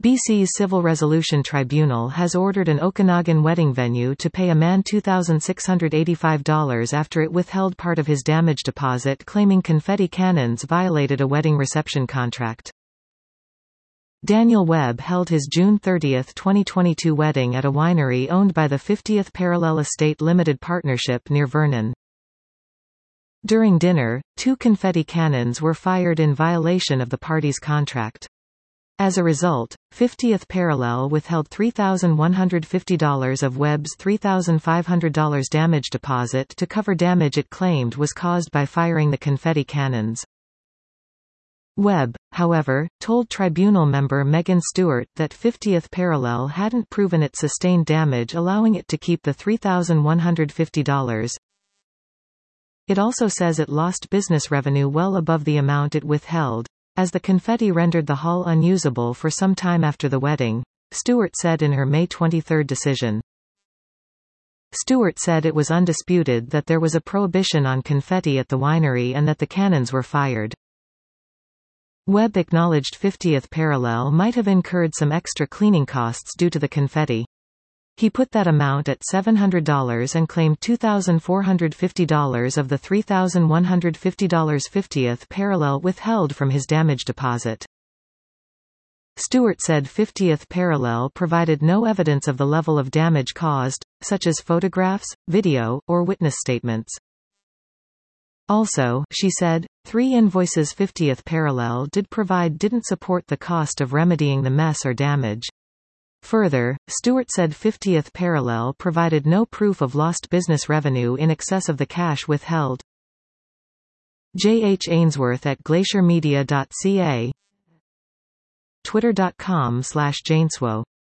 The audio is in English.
BC's Civil Resolution Tribunal has ordered an Okanagan wedding venue to pay a man $2,685 after it withheld part of his damage deposit, claiming confetti cannons violated a wedding reception contract. Daniel Webb held his June 30, 2022 wedding at a winery owned by the 50th Parallel Estate Limited Partnership near Vernon. During dinner, 2 confetti cannons were fired in violation of the parties' contract. As a result, 50th Parallel withheld $3,150 of Webb's $3,500 damage deposit to cover damage it claimed was caused by firing the confetti cannons. Webb, however, told tribunal member Megan Stewart that 50th Parallel hadn't proven it sustained damage, allowing it to keep the $3,150. It also says it lost business revenue well above the amount it withheld, as the confetti rendered the hall unusable for some time after the wedding, Stewart said in her May 23 decision. Stewart said it was undisputed that there was a prohibition on confetti at the winery and that the cannons were fired. Webb acknowledged 50th Parallel might have incurred some extra cleaning costs due to the confetti. He put that amount at $700 and claimed $2,450 of the $3,150 50th Parallel withheld from his damage deposit. Stewart said 50th Parallel provided no evidence of the level of damage caused, such as photographs, video, or witness statements. Also, she said, 3 invoices 50th Parallel did provide didn't support the cost of remedying the mess or damage. Further, Stewart said 50th Parallel provided no proof of lost business revenue in excess of the cash withheld. J. H. Ainsworth at glaciermedia.ca, twitter.com/Jainswo